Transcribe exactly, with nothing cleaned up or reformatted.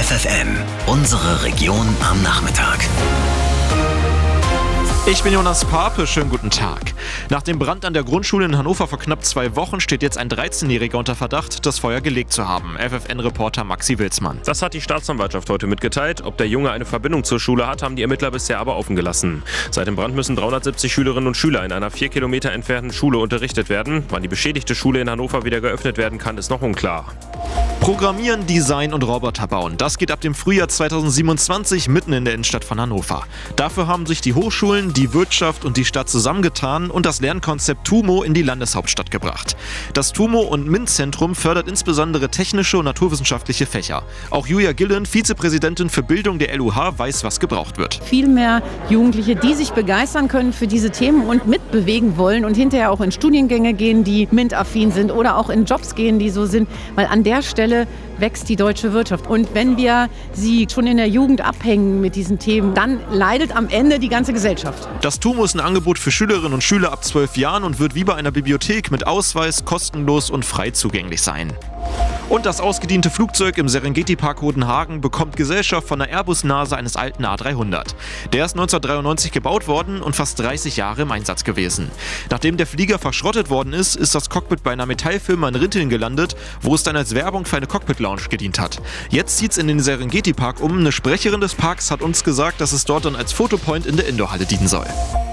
F F M, unsere Region am Nachmittag. Ich bin Jonas Pape, schönen guten Tag. Nach dem Brand an der Grundschule in Hannover vor knapp zwei Wochen steht jetzt ein dreizehnjähriger unter Verdacht, das Feuer gelegt zu haben. F F N-Reporter Maxi Wilsmann. Das hat die Staatsanwaltschaft heute mitgeteilt. Ob der Junge eine Verbindung zur Schule hat, haben die Ermittler bisher aber offen gelassen. Seit dem Brand müssen dreihundertsiebzig Schülerinnen und Schüler in einer vier Kilometer entfernten Schule unterrichtet werden. Wann die beschädigte Schule in Hannover wieder geöffnet werden kann, ist noch unklar. Programmieren, Design und Roboter bauen. Das geht ab dem Frühjahr zweitausendsiebenundzwanzig mitten in der Innenstadt von Hannover. Dafür haben sich die Hochschulen, die Wirtschaft und die Stadt zusammengetan und das Lernkonzept TUMO in die Landeshauptstadt gebracht. Das TUMO- und MINT-Zentrum fördert insbesondere technische und naturwissenschaftliche Fächer. Auch Julia Gillen, Vizepräsidentin für Bildung der L U H, weiß, was gebraucht wird. Viel mehr Jugendliche, die sich begeistern können für diese Themen und mitbewegen wollen und hinterher auch in Studiengänge gehen, die MINT-affin sind oder auch in Jobs gehen, die so sind, weil an der Stelle wächst die deutsche Wirtschaft. Und wenn wir sie schon in der Jugend abhängen mit diesen Themen, dann leidet am Ende die ganze Gesellschaft. Das TUMO ist ein Angebot für Schülerinnen und Schüler ab zwölf Jahren und wird wie bei einer Bibliothek mit Ausweis kostenlos und frei zugänglich sein. Und das ausgediente Flugzeug im Serengeti-Park Hodenhagen bekommt Gesellschaft von der Airbus-Nase eines alten A dreihundert. Der ist neunzehnhundertdreiundneunzig gebaut worden und fast dreißig Jahre im Einsatz gewesen. Nachdem der Flieger verschrottet worden ist, ist das Cockpit bei einer Metallfirma in Rinteln gelandet, wo es dann als Werbung für eine Cockpit-Lounge gedient hat. Jetzt zieht's in den Serengeti-Park um. Eine Sprecherin des Parks hat uns gesagt, dass es dort dann als Fotopoint in der Indoorhalle dienen soll.